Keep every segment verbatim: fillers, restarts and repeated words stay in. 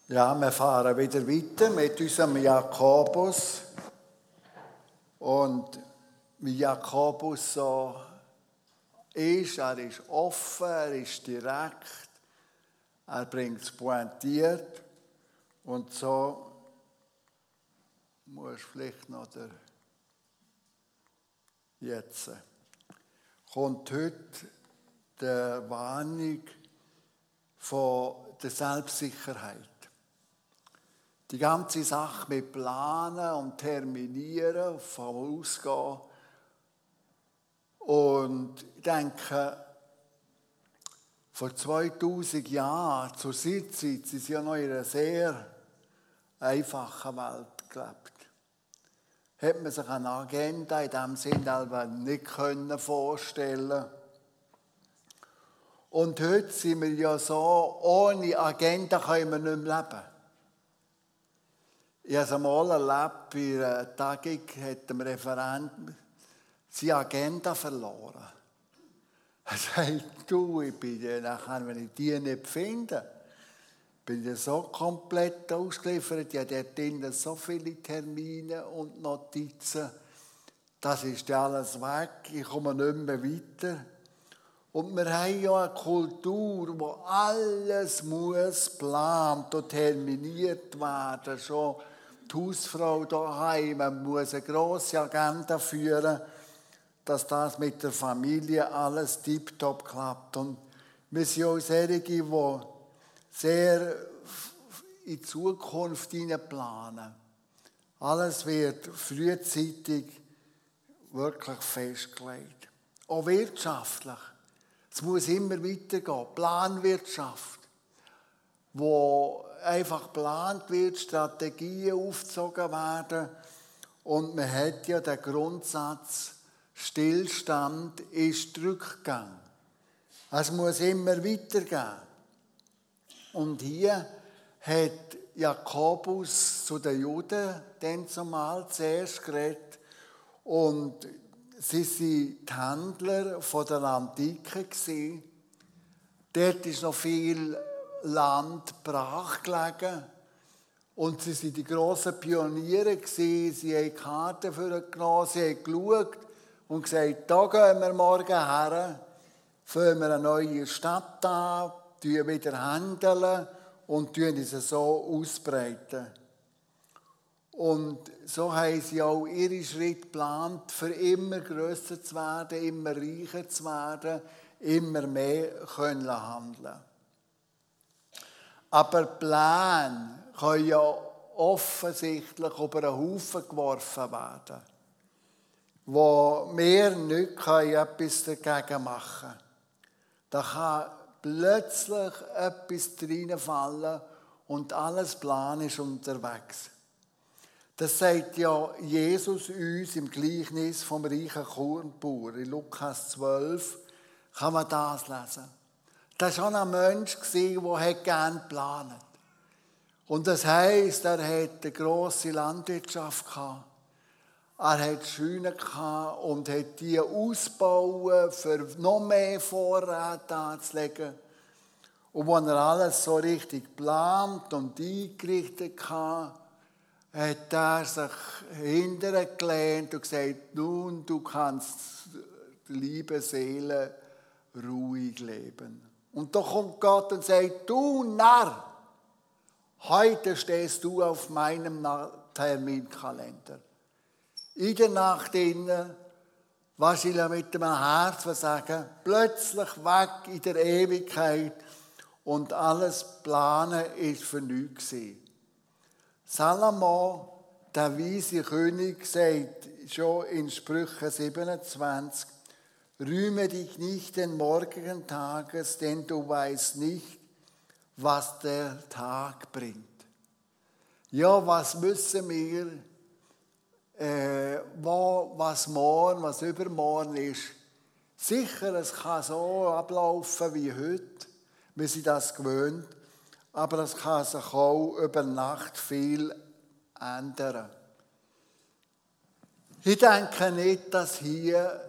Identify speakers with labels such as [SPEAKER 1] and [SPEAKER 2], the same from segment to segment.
[SPEAKER 1] Ja, wir fahren wieder weiter mit unserem Jakobus. Und wie Jakobus so ist, er ist offen, er ist direkt, er bringt es pointiert. Und so muss vielleicht noch der jetzt kommt heute die Warnung von der Selbstsicherheit. Die ganze Sache mit Planen und Terminieren, vorausgehen. Und ich denke, vor zweitausend Jahren, zur Zeit, sie sind ja noch in einer sehr einfachen Welt gelebt. Hätte man sich eine Agenda in diesem Sinne nicht vorstellen können. Und heute sind wir ja so, ohne Agenda können wir nicht mehr leben. Ich habe es einmal erlebt, bei einer Tagung hat dem Referent seine Agenda verloren. Er sagt, du, ich bin ja nachher, wenn ich die nicht finde, bin ich so komplett ausgeliefert. Ich habe dort drinnen so viele Termine und Notizen. Das ist ja alles weg, ich komme nicht mehr weiter. Und wir haben ja eine Kultur, wo alles muss geplant und terminiert werden. Schon die Hausfrau daheim muss eine grosse Agenda führen, dass das mit der Familie alles tiptop klappt. Und wir sind auch solche, die sehr in die Zukunft planen. Alles wird frühzeitig wirklich festgelegt. Auch wirtschaftlich. Es muss immer weitergehen. Planwirtschaft, wo einfach geplant wird, Strategien aufgezogen werden. Und man hat ja den Grundsatz, Stillstand ist Rückgang. Es muss immer weitergehen. Und hier hat Jakobus zu den Juden dann zumal zuerst geredet. Und sie waren die Händler von der Antike. Dort ist noch viel Land brach gelegen. Und sie waren die grossen Pioniere. Sie haben Karten vorgenommen, sie haben geschaut und gesagt, da gehen wir morgen her, fangen wir eine neue Stadt an, tun wieder handeln und tun es so ausbreiten. Und so haben sie auch ihre Schritte geplant, für immer grösser zu werden, immer reicher zu werden, immer mehr können handeln. Aber Pläne können ja offensichtlich über einen Haufen geworfen werden, wo wir nicht etwas dagegen machen können. Da kann plötzlich etwas reinfallen und alles Plan ist unterwegs. Das sagt ja Jesus uns im Gleichnis vom reichen Kornbauer. In Lukas zwölf kann man das lesen. Das war auch ein Mensch, der gerne geplant hat. Und das heisst, er hatte eine grosse Landwirtschaft gehabt. Er hatte Scheunen gehabt und hat die ausbauen, für noch mehr Vorräte anzulegen. Und als er alles so richtig geplant und eingerichtet hatte, hat er sich hinterher gelehnt und gesagt, nun, du kannst, liebe Seele, ruhig leben. Und da kommt Gott und sagt, du Narr, heute stehst du auf meinem Terminkalender. In der Nacht innen, wahrscheinlich mit einem Herz, was sagen, plötzlich weg in der Ewigkeit und alles Planen ist für nichts gewesen. Salomo, der weise König, sagt schon in Sprüche siebenundzwanzig, rühme dich nicht den morgigen Tages, denn du weißt nicht, was der Tag bringt. Ja, was müssen wir, äh, wo, was morgen, was übermorgen ist. Sicher, es kann so ablaufen wie heute, wir sind das gewöhnt, aber es kann sich auch über Nacht viel ändern. Ich denke nicht, dass hier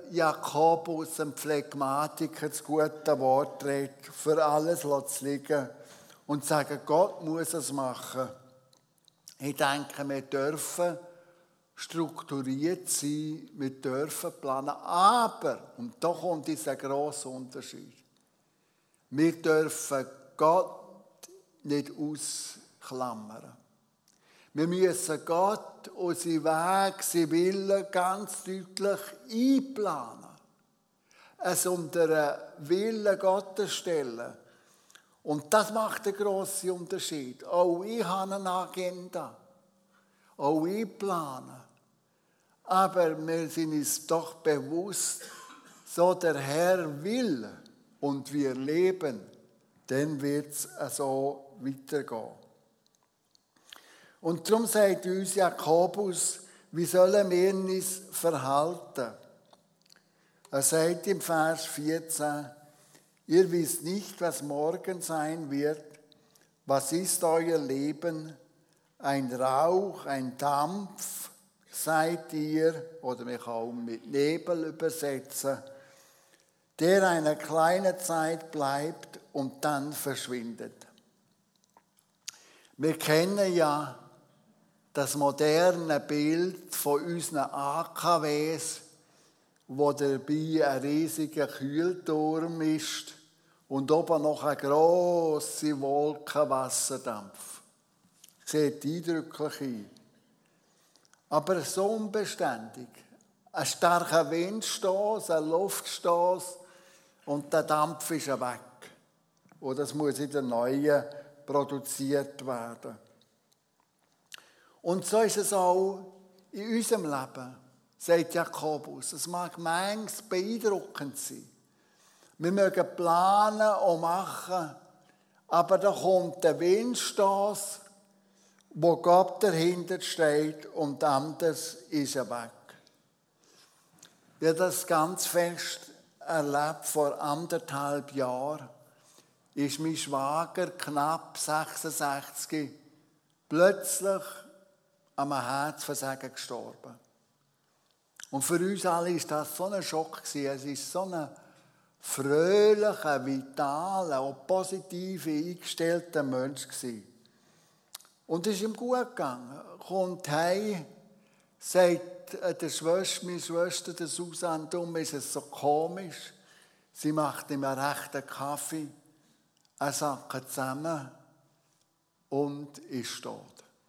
[SPEAKER 1] Jakobus, ein Phlegmatiker, das gute Wort redet, für alles zu liegen und sagen, Gott muss es machen. Ich denke, wir dürfen strukturiert sein, wir dürfen planen, aber, und da kommt dieser grosse Unterschied, wir dürfen Gott nicht ausklammern. Wir müssen Gott und seinen Weg, seinen Willen ganz deutlich einplanen. Es unter den Willen Gottes stellen. Und das macht einen grossen Unterschied. Auch ich habe eine Agenda. Auch ich plane. Aber wir sind uns doch bewusst, so der Herr will und wir leben, dann wird es so weitergehen. Und darum sagt uns Jakobus, wie sollen wir uns verhalten? Er sagt im Vers vierzehn, ihr wisst nicht, was morgen sein wird. Was ist euer Leben? Ein Rauch, ein Dampf seid ihr, oder wir können auch mit Nebel übersetzen, der eine kleine Zeit bleibt und dann verschwindet. Wir kennen ja das moderne Bild von unseren A K Ws, wo dabei ein riesiger Kühlturm ist und oben noch eine grosse Wolke Wasserdampf. Sieht eindrücklich ein. Aber so unbeständig. Ein starker Windstoß, ein Luftstoß und der Dampf ist weg. Und das muss in der neuen produziert werden. Und so ist es auch in unserem Leben, sagt Jakobus. Es mag manchmal beeindruckend sein. Wir mögen planen und machen, aber da kommt der Windstoß, wo Gott dahinter steht und anders ist er weg. Ich habe das ganz fest erlebt vor anderthalb Jahren. Ist mein Schwager, knapp sechsundsechzig, plötzlich an einem Herzversagen gestorben. Und für uns alle war das so ein Schock. Es war so ein fröhlicher, vitaler, auch positiv eingestellter Mensch. Und es ist ihm gut gegangen. Er kommt heim, sagt der Schwester, meine Schwester, der Susanne, darum ist es so komisch. Sie macht ihm einen rechten Kaffee, er sackt zusammen und ist tot.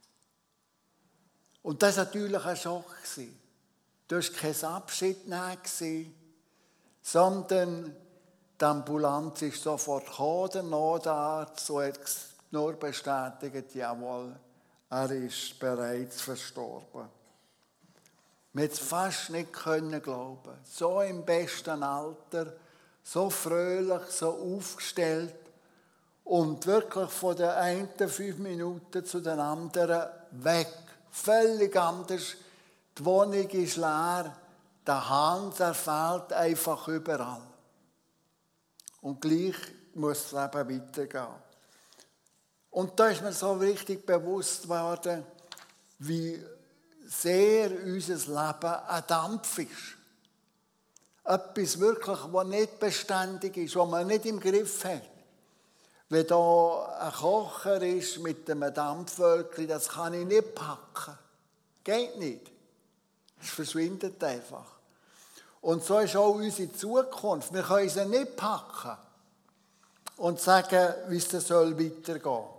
[SPEAKER 1] Und das war natürlich ein Schock. Du warst kein Abschied nehmen, sondern die Ambulanz ist sofort gekommen, der Notarzt, so hat es nur bestätigt, jawohl, er ist bereits verstorben. Wir konnten es fast nicht glauben. So im besten Alter, so fröhlich, so aufgestellt und wirklich von den einen fünf Minuten zu den anderen weg. Völlig anders. Die Wohnung ist leer, der Hahn, der fehlt einfach überall. Und gleich muss das Leben weitergehen. Und da ist mir so richtig bewusst geworden, wie sehr unser Leben ein Dampf ist. Etwas wirklich, was nicht beständig ist, was man nicht im Griff hat. Wenn da ein Kocher ist mit einem Dampfwölkchen, das kann ich nicht packen. Geht nicht. Es verschwindet einfach. Und so ist auch unsere Zukunft. Wir können sie nicht packen und sagen, wie es soll weitergehen soll.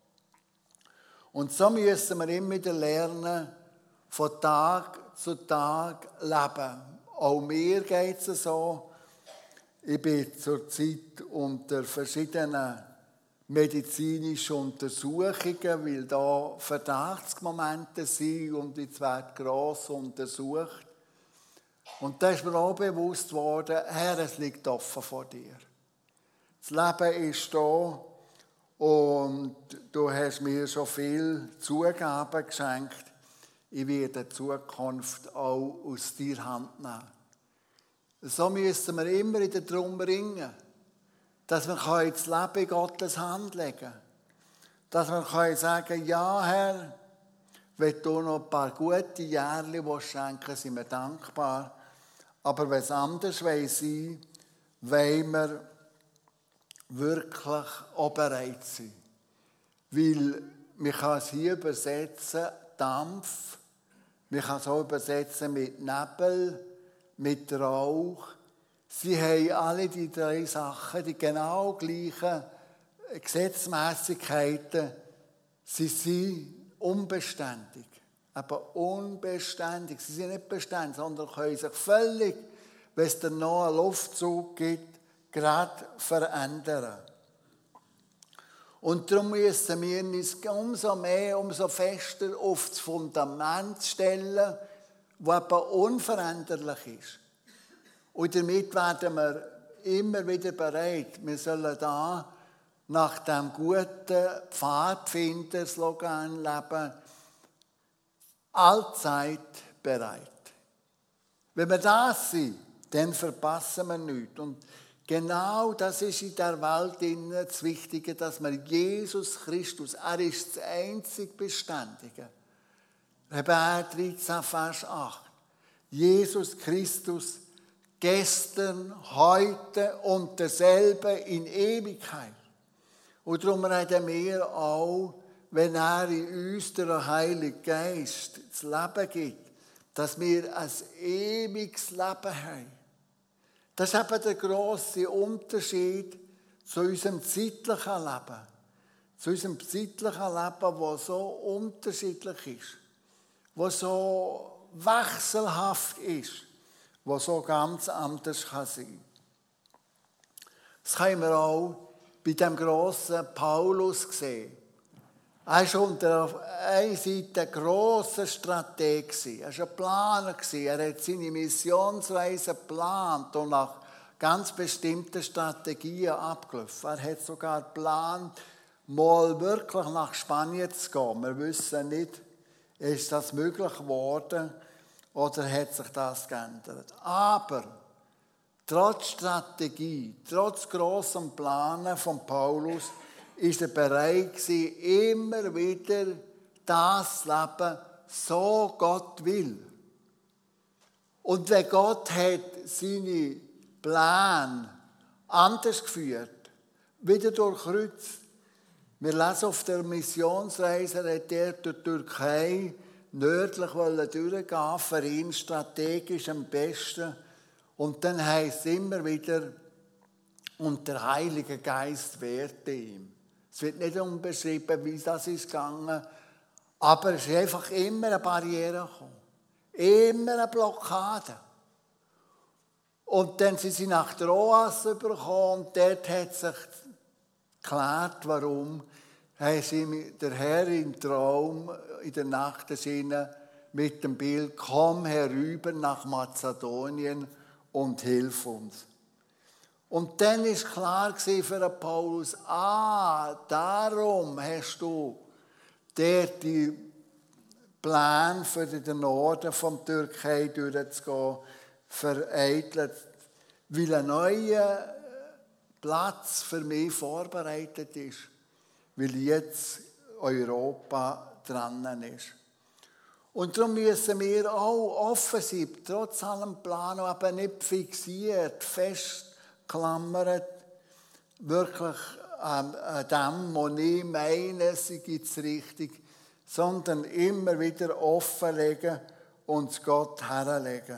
[SPEAKER 1] Und so müssen wir immer wieder lernen, von Tag zu Tag leben. Auch mir geht es so. Ich bin zurzeit unter verschiedenen medizinischen Untersuchungen, weil da Verdachtsmomente sind und jetzt wird gross untersucht. Und da ist mir auch bewusst worden, Herr, es liegt offen vor dir. Das Leben ist da und du hast mir schon viel Zugaben geschenkt. Ich werde die Zukunft auch aus deiner Hand nehmen. So müssen wir immer wieder darum ringen, dass wir das Leben in Gottes Hand legen können. Dass wir sagen können, ja Herr, wenn du noch ein paar gute Jahre schenken, sind wir dankbar. Aber wenn es anders sein will, wollen wir wirklich auch bereit sein. weil man kann es hier übersetzen, Dampf, man kann es auch übersetzen mit Nebel, mit Rauch. Sie haben alle die drei Sachen, die genau gleichen Gesetzmäßigkeiten. Sie sind unbeständig, aber unbeständig. Sie sind nicht beständig, sondern können sich völlig, wenn es dann noch einen Luftzug gibt, gerade verändern. Und darum müssen wir uns umso mehr, umso fester auf das Fundament stellen, das eben unveränderlich ist. Und damit werden wir immer wieder bereit. Wir sollen da nach dem guten Pfadfinder-Slogan leben, allzeit bereit. Wenn wir das sind, dann verpassen wir nichts. Und genau das ist in der Welt das Wichtige, dass wir Jesus Christus, er ist das einzig Beständige. Hebräer dreizehn, Vers acht. Jesus Christus, gestern, heute und derselbe in Ewigkeit. Und darum reden wir auch, wenn er in uns der Heilige Geist das Leben gibt, dass wir ein ewiges Leben haben. Das ist eben der grosse Unterschied zu unserem zeitlichen Leben. Zu unserem zeitlichen Leben, das so unterschiedlich ist, das so wechselhaft ist, das so ganz anders kann sein. Das können wir auch bei dem grossen Paulus sehen. Er war unter einer Seite ein grosser Strateg. Er war ein Planer. Er hat seine Missionsreise geplant und nach ganz bestimmten Strategien abgelaufen. Er hat sogar geplant, mal wirklich nach Spanien zu gehen. Wir wissen nicht, ist das möglich geworden oder hat sich das geändert. Aber trotz Strategie, trotz grossem Planen von Paulus, ist er bereit gewesen, immer wieder das Leben, so Gott will. Und wenn Gott hat seine Pläne anders geführt, wieder durchkreuzt. Wir lesen auf der Missionsreise, hat er durch die Türkei nördlich durchgehen, für ihn strategisch am besten. Und dann heisst es immer wieder, und der Heilige Geist wehrte ihm. Es wird nicht umbeschrieben, wie das ist gegangen, aber es ist einfach immer eine Barriere gekommen. Immer eine Blockade. Und dann sind sie nach Troas gekommen und dort hat sich geklärt, warum. Haben sie der Herr im Traum in der Nacht erschienen mit dem Bild, komm herüber nach Mazedonien und hilf uns. Und dann war klar für Paulus, ah, darum hast du dort die Pläne für den Norden von der Türkei durchzugehen, vereitelt, weil ein neuer Platz für mich vorbereitet ist, weil jetzt Europa dran ist. Und darum müssen wir auch offen sein, trotz allem Plan, aber nicht fixiert, festklammert, wirklich an dem, was ich meine, sei es richtig, sondern immer wieder offenlegen und es Gott herlegen.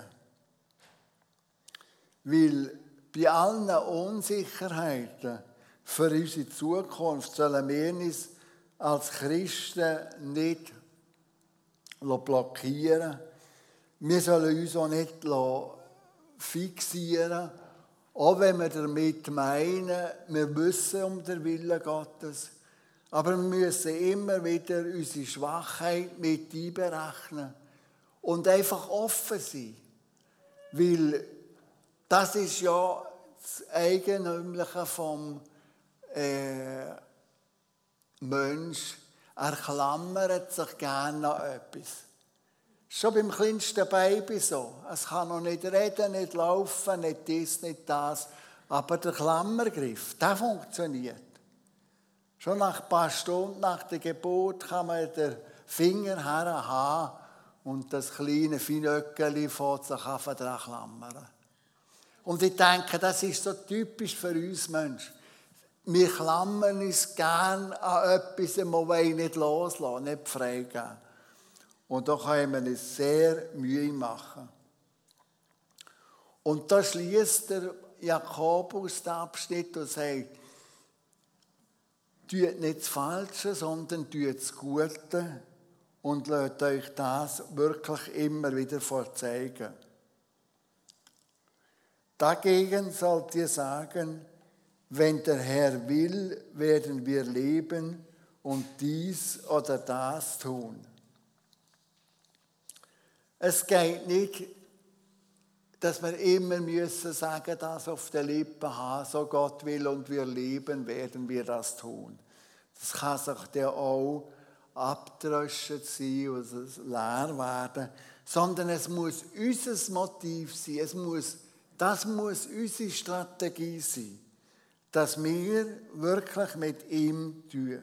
[SPEAKER 1] Weil bei allen Unsicherheiten für unsere Zukunft sollen wir uns als Christen nicht blockieren. Wir sollen uns auch nicht fixieren, auch wenn wir damit meinen, wir wissen um den Willen Gottes. Aber wir müssen immer wieder unsere Schwachheit mit einberechnen und einfach offen sein. Weil das ist ja das Eigentümliche vom äh, Mensch. Er klammert sich gerne an etwas. Schon beim kleinsten Baby so. Es kann noch nicht reden, nicht laufen, nicht dies, nicht das. Aber der Klammergriff, der funktioniert. Schon nach ein paar Stunden nach der Geburt kann man den Finger her haben und das kleine Finöckeli fängt sich an dran klammern. Und ich denke, das ist so typisch für uns Menschen. wir klammern uns gern an etwas, wo wir nicht loslassen, nicht freigeben. Und da können wir uns sehr Mühe machen. Und da schließt der Jakobus den Abschnitt und sagt, tut nicht das Falsche, sondern tut das Gute und lasst euch das wirklich immer wieder vorzeigen. Dagegen sollt ihr sagen, wenn der Herr will, werden wir leben und dies oder das tun. Es geht nicht, dass wir immer müssen sagen, das auf den Lippen haben, so Gott will und wir leben, werden wir das tun. Das kann sich dann auch abdröschen sein und leer werden, sondern es muss unser Motiv sein, es muss, das muss unsere Strategie sein, dass wir wirklich mit ihm tun.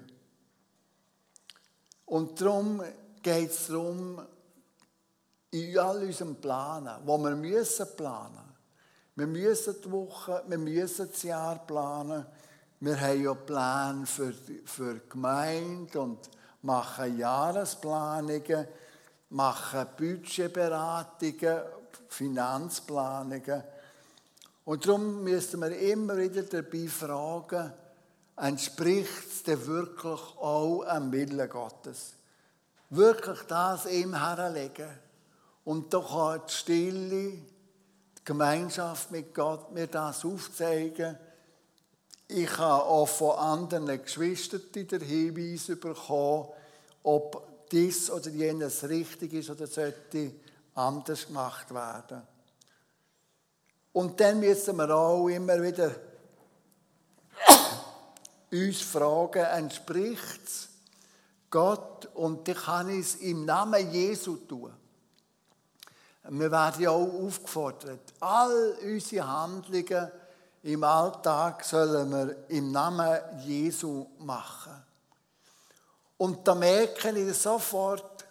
[SPEAKER 1] Und darum geht es darum, in all unserem Planen, wo wir müssen planen. Wir müssen die Woche, wir müssen das Jahr planen. Wir haben ja Pläne für, für die Gemeinde und machen Jahresplanungen, machen Budgetberatungen, Finanzplanungen. Und darum müssen wir immer wieder dabei fragen, entspricht es denn wirklich auch am Willen Gottes? Wirklich das ihm herlegen? Und da kann die Stille, die Gemeinschaft mit Gott mir das aufzeigen. Ich habe auch von anderen Geschwistern den Hinweis bekommen, ob dies oder jenes richtig ist oder sollte anders gemacht werden. Und dann müssen wir auch immer wieder uns fragen, entspricht es Gott? Und ich kann es im Namen Jesu tun. Wir werden ja auch aufgefordert, all unsere Handlungen im Alltag sollen wir im Namen Jesu machen. Und da merke ich sofort,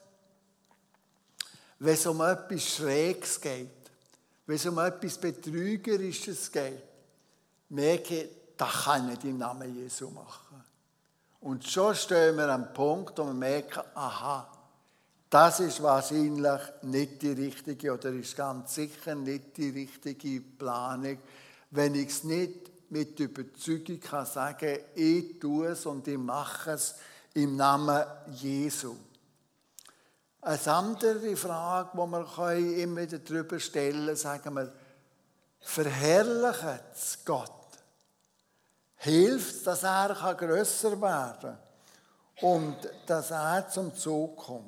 [SPEAKER 1] wenn es um etwas Schräges geht, wenn es um etwas Betrügerisches geht, merke ich, das kann ich nicht im Namen Jesu machen. Und schon stehen wir am Punkt, wo wir merken, aha, das ist wahrscheinlich nicht die richtige oder ist ganz sicher nicht die richtige Planung, wenn ich es nicht mit Überzeugung kann sagen, ich tue es und ich mache es im Namen Jesu. Eine andere Frage, die wir immer wieder darüber stellen können, sagen wir, verherrlicht es Gott? Hilft es, dass er grösser werden kann und dass er zum Zug kommt?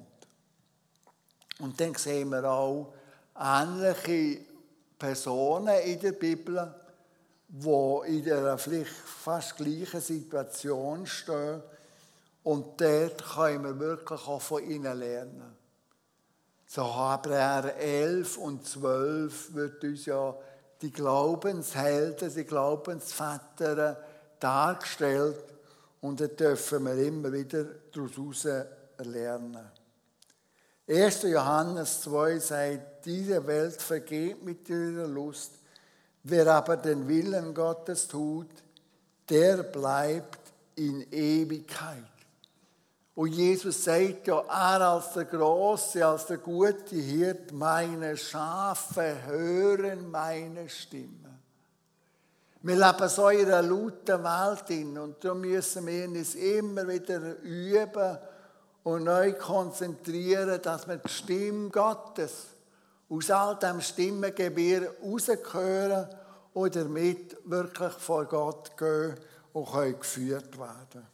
[SPEAKER 1] Und dann sehen wir auch ähnliche Personen in der Bibel, die in einer vielleicht fast gleichen Situation stehen. Und dort können wir wirklich auch von ihnen lernen. So Hebräer elf und zwölf wird uns ja die Glaubenshelden, die Glaubensväter dargestellt. Und da dürfen wir immer wieder daraus lernen. erster Johannes zwei sagt, diese Welt vergeht mit ihrer Lust. Wer aber den Willen Gottes tut, der bleibt in Ewigkeit. Und Jesus sagt ja, er als der Große, als der gute Hirt, meine Schafe hören meine Stimme. Wir leben so in einer lauten Welt hin und darum müssen wir uns immer wieder üben und neu konzentrieren, dass wir die Stimme Gottes aus all dem Stimmengewirr rausgehören und damit wirklich vor Gott gehen und können geführt werden.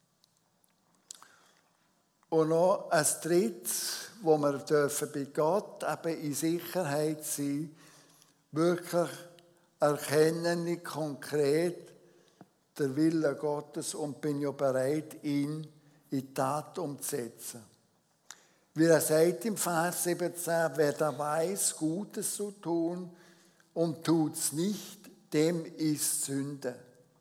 [SPEAKER 1] Und noch ein drittes, wo wir dürfen bei Gott eben in Sicherheit sein, wirklich erkennen ich konkret den Willen Gottes und bin ja bereit, ihn in die Tat umzusetzen. Wie er sagt im Vers siebzehn, wer da weiß, Gutes zu tun und tut es nicht, dem ist Sünde.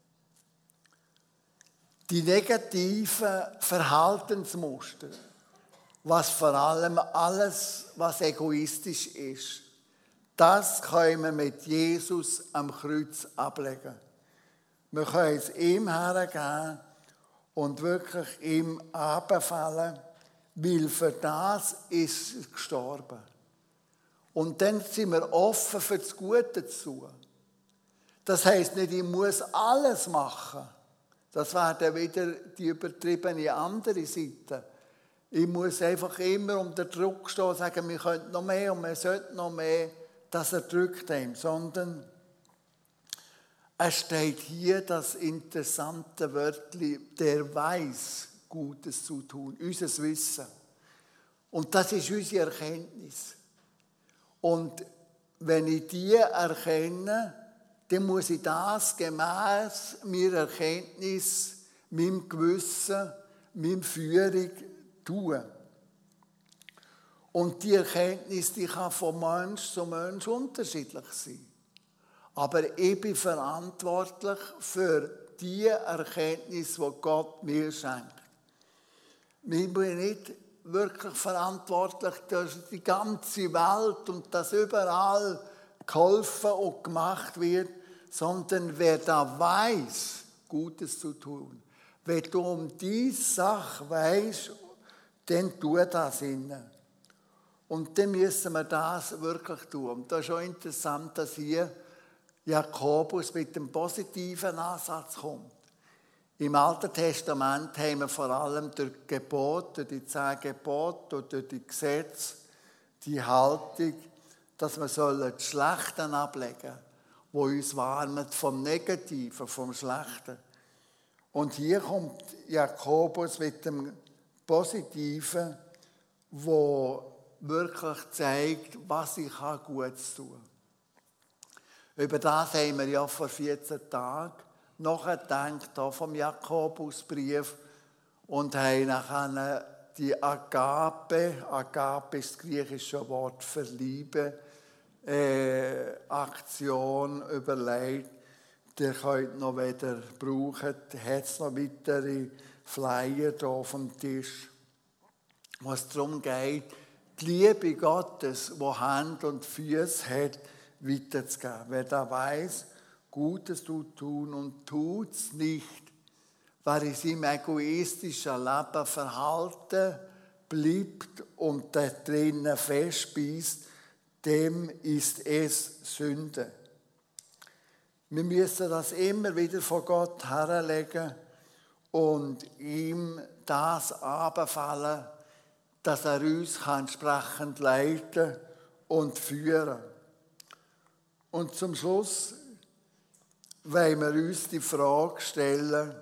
[SPEAKER 1] Die negativen Verhaltensmuster, was vor allem alles, was egoistisch ist, das können wir mit Jesus am Kreuz ablegen. Wir können es ihm hergeben und wirklich ihm anbefehlen, weil für das ist er gestorben. Und dann sind wir offen für das Gute zu. Das heisst nicht, ich muss alles machen. Das wäre dann wieder die übertriebene andere Seite. Ich muss einfach immer unter Druck stehen und sagen, wir könnten noch mehr und wir sollten noch mehr. Das erdrückt ihm. Sondern es steht hier das interessante Wörtchen, der weiß, Gutes zu tun. Unser Wissen. Und das ist unsere Erkenntnis. Und wenn ich die erkenne, dann muss ich das gemäß meiner Erkenntnis, meinem Gewissen, meiner Führung tun. Und die Erkenntnis, die kann von Mensch zu Mensch unterschiedlich sein. Aber ich bin verantwortlich für die Erkenntnis, die Gott mir schenkt. Ich bin nicht wirklich verantwortlich für die ganze Welt und dass überall geholfen und gemacht wird, sondern wer da weiß, Gutes zu tun. Wenn du um diese Sache weisst, dann tu das innen. Und dann müssen wir das wirklich tun. Und das ist auch interessant, dass hier Jakobus mit dem positiven Ansatz kommt. Im Alten Testament haben wir vor allem durch die Gebote, durch die zehn Gebote und durch die Gesetze die Haltung, dass wir das Schlechte ablegen sollen, wo uns warnt vom Negativen, vom Schlechten. Und hier kommt Jakobus mit dem Positiven, wo wirklich zeigt, was ich Gutes tun kann. Über das haben wir ja vor vierzehn Tagen nachgedacht, hier vom Jakobusbrief, und haben nachher die Agape, Agape ist das griechische Wort für Liebe, äh, Aktion überlegt. Ihr könnt noch wieder brauchen, hat es noch weitere Flyer hier auf dem Tisch, wo es darum geht, die Liebe Gottes, die Hand und Füße hat, weiterzugeben. Wer da weiss, Gutes tut tun und tut es nicht, wer in seinem egoistischen Leben verhalten bleibt und da drinnen festbeißt, dem ist es Sünde. Wir müssen das immer wieder vor Gott herlegen und ihm das anbefehlen, dass er uns entsprechend leiten und führen kann. Und zum Schluss wollen wir uns die Frage stellen,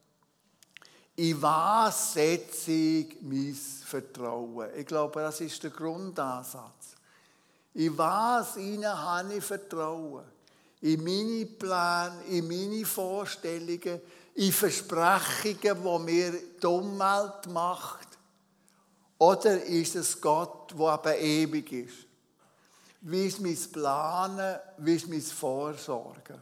[SPEAKER 1] in was setze ich mein Vertrauen? Ich glaube, das ist der Grundansatz. In was habe ich Vertrauen? In meine Pläne, in meine Vorstellungen, in Versprechungen, die mir die Umwelt macht? Oder ist es Gott, der eben ewig ist? Wie ist mein Planen? Wie ist mein Vorsorgen?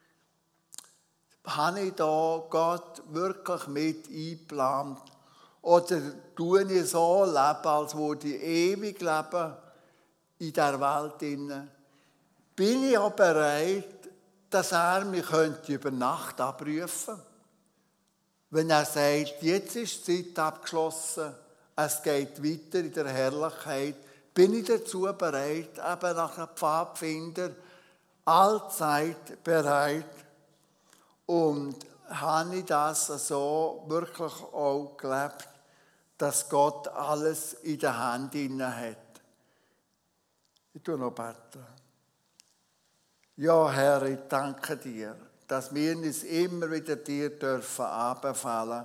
[SPEAKER 1] Habe ich da Gott wirklich mit eingeplant? Oder tue ich so leben, als würde ich ewig leben in dieser Welt? Bin ich auch bereit, dass er mich über Nacht abrufen könnte? Wenn er sagt, jetzt ist die Zeit abgeschlossen, es geht weiter in der Herrlichkeit, bin ich dazu bereit, eben nach einem Pfadfinder, allzeit bereit. Und habe ich das so wirklich auch gelebt, dass Gott alles in der Hand hat. Ich tue noch beten. Ja, Herr, ich danke dir, dass wir uns immer wieder dir dürfen anbefehlen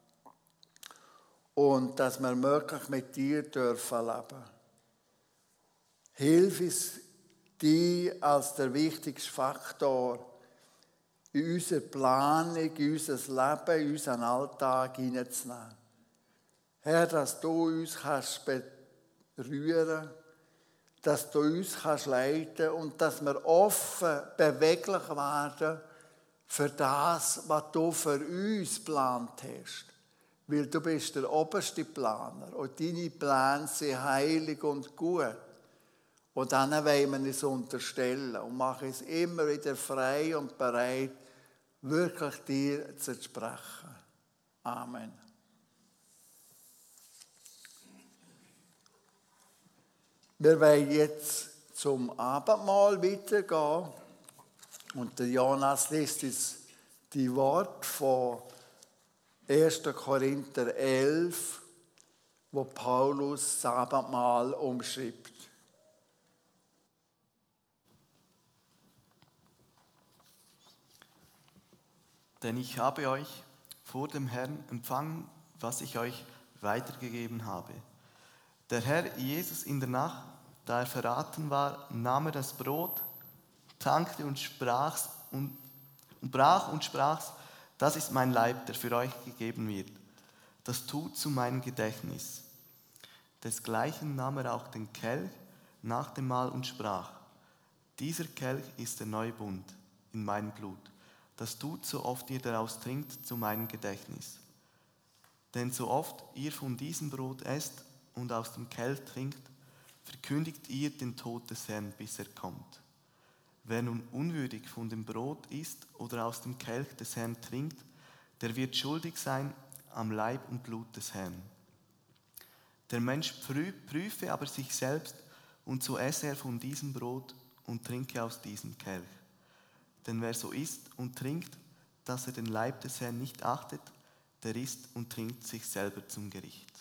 [SPEAKER 1] und dass wir wirklich mit dir dürfen leben. Hilf uns, dich als der wichtigste Faktor in unsere Planung, in unser Leben, in unseren Alltag hineinzunehmen. Herr, dass du uns kannst berühren, dass du uns kannst leiten und dass wir offen, beweglich werden für das, was du für uns geplant hast. Weil du bist der oberste Planer und deine Pläne sind heilig und gut. Und dann wollen wir uns unterstellen und machen es immer wieder frei und bereit, wirklich dir zu entsprechen. Amen. Wir wollen jetzt zum Abendmahl weitergehen. Und der Jonas liest uns die Worte von erster Korinther elf, wo Paulus das Abendmahl umschreibt.
[SPEAKER 2] Denn ich habe euch vor dem Herrn empfangen, was ich euch weitergegeben habe. Der Herr Jesus in der Nacht, da er verraten war, nahm er das Brot, dankte und sprach's und, und brach und sprach's: Das ist mein Leib, der für euch gegeben wird. Das tut zu meinem Gedächtnis. Desgleichen nahm er auch den Kelch nach dem Mahl und sprach: Dieser Kelch ist der neue Bund in meinem Blut. Das tut, so oft ihr daraus trinkt, zu meinem Gedächtnis. Denn so oft ihr von diesem Brot esst und aus dem Kelch trinkt, verkündigt ihr den Tod des Herrn, bis er kommt. Wer nun unwürdig von dem Brot isst oder aus dem Kelch des Herrn trinkt, der wird schuldig sein am Leib und Blut des Herrn. Der Mensch prüfe aber sich selbst, und so esse er von diesem Brot und trinke aus diesem Kelch. Denn wer so isst und trinkt, dass er den Leib des Herrn nicht achtet, der isst und trinkt sich selber zum Gericht.